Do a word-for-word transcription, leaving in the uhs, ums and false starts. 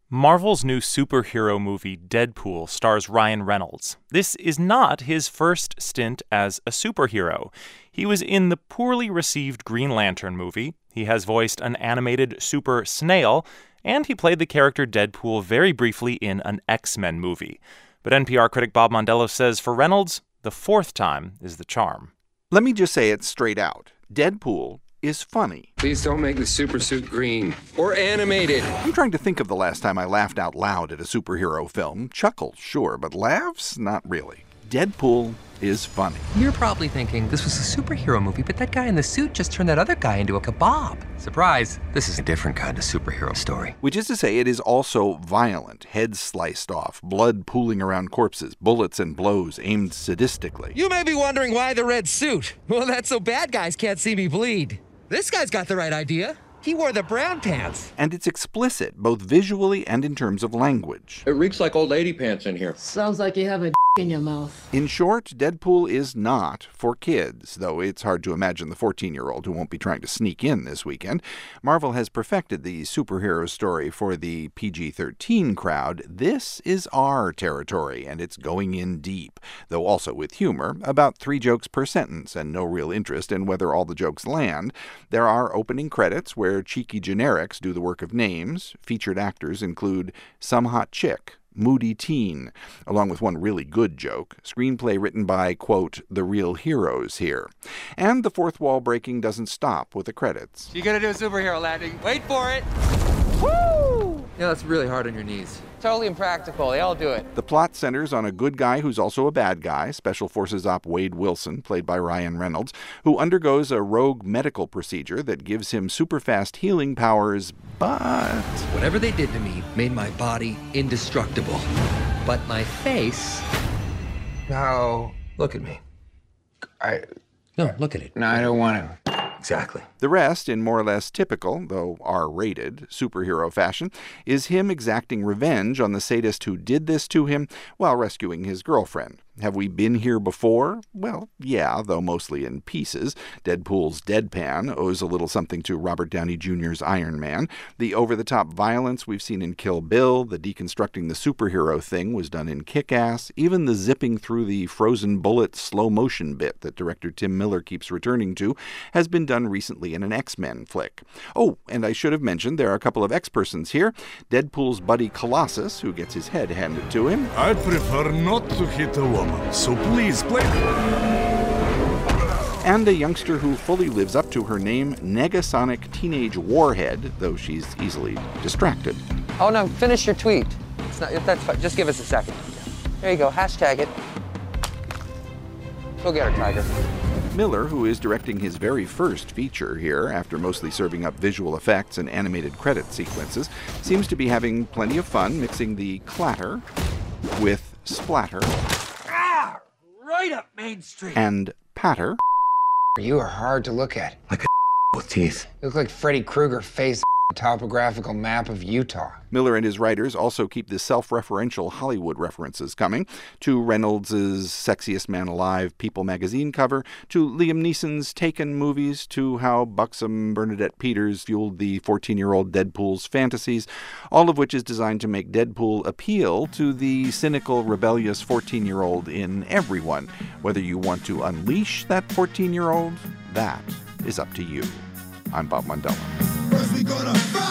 Marvel's new superhero movie Deadpool stars Ryan Reynolds. This is not his first stint as a superhero. He was in the poorly received Green Lantern movie, he has voiced an animated super snail, and he played the character Deadpool very briefly in an X-Men movie. But N P R critic Bob Mondello says for Reynolds, the fourth time is the charm. Let me just say it straight out. Deadpool is funny. Please don't make the supersuit green or animated. I'm trying to think of the last time I laughed out loud at a superhero film. Chuckles, sure, but laughs? Not really. Deadpool is funny. You're probably thinking, this was a superhero movie, but that guy in the suit just turned that other guy into a kebab. Surprise, this is a different kind of superhero story. Which is to say, it is also violent. Heads sliced off, blood pooling around corpses, bullets and blows aimed sadistically. You may be wondering why the red suit. Well, that's so bad guys can't see me bleed. This guy's got the right idea. He wore the brown pants. And it's explicit, both visually and in terms of language. It reeks like old lady pants in here. Sounds like you have a in your mouth. In short, Deadpool is not for kids, though it's hard to imagine the fourteen-year-old who won't be trying to sneak in this weekend. Marvel has perfected the superhero story for the P G thirteen crowd. This is our territory, and it's going in deep, though also with humor, about three jokes per sentence and no real interest in whether all the jokes land. There are opening credits where cheeky generics do the work of names. Featured actors include Some Hot Chick, Moody Teen, along with one really good joke. Screenplay written by, quote, the real heroes here. And the fourth wall breaking doesn't stop with the credits. You gotta do a superhero landing. Wait for it. Woo! Yeah, that's really hard on your knees. Totally impractical. They all do it. The plot centers on a good guy who's also a bad guy, Special Forces Op Wade Wilson, played by Ryan Reynolds, who undergoes a rogue medical procedure that gives him super-fast healing powers, but... Whatever they did to me made my body indestructible. But my face... Now, look at me. I... No, look at it. No, I don't want to. Exactly. The rest, in more or less typical, though R-rated, superhero fashion, is him exacting revenge on the sadist who did this to him while rescuing his girlfriend. Have we been here before? Well, yeah, though mostly in pieces. Deadpool's deadpan owes a little something to Robert Downey Junior's Iron Man. The over-the-top violence we've seen in Kill Bill, the deconstructing the superhero thing was done in Kick-Ass. Even the zipping through the frozen bullet slow-motion bit that director Tim Miller keeps returning to has been done recently in an X-Men flick. Oh, and I should have mentioned there are a couple of X-persons here. Deadpool's buddy Colossus, who gets his head handed to him. I prefer not to hit a woman. So please, play. And a youngster who fully lives up to her name, Negasonic Teenage Warhead, though she's easily distracted. Oh, no, finish your tweet. It's not, that's fine. Just give us a second. There you go. Hashtag it. Go get her, Tiger. Miller, who is directing his very first feature here, after mostly serving up visual effects and animated credit sequences, seems to be having plenty of fun mixing the clatter with splatter. Right up Main Street. And patter. You are hard to look at. Like a with teeth. You look like Freddy Krueger face topographical map of Utah. Miller and his writers also keep the self-referential Hollywood references coming, to Reynolds' Sexiest Man Alive People magazine cover, to Liam Neeson's Taken movies, to how buxom Bernadette Peters fueled the fourteen-year-old Deadpool's fantasies, all of which is designed to make Deadpool appeal to the cynical, rebellious fourteen-year-old in everyone. Whether you want to unleash that fourteen-year-old, that is up to you. I'm Bob Mondello. First we gonna fight.